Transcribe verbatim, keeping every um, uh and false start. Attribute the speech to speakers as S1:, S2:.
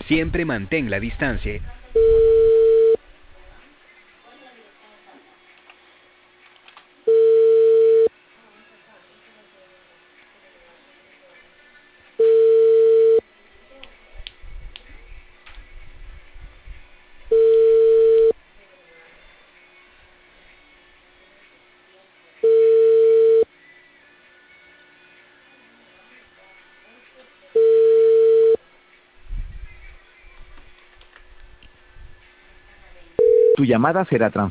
S1: Siempre mantén la distancia.
S2: Tu llamada será transferida.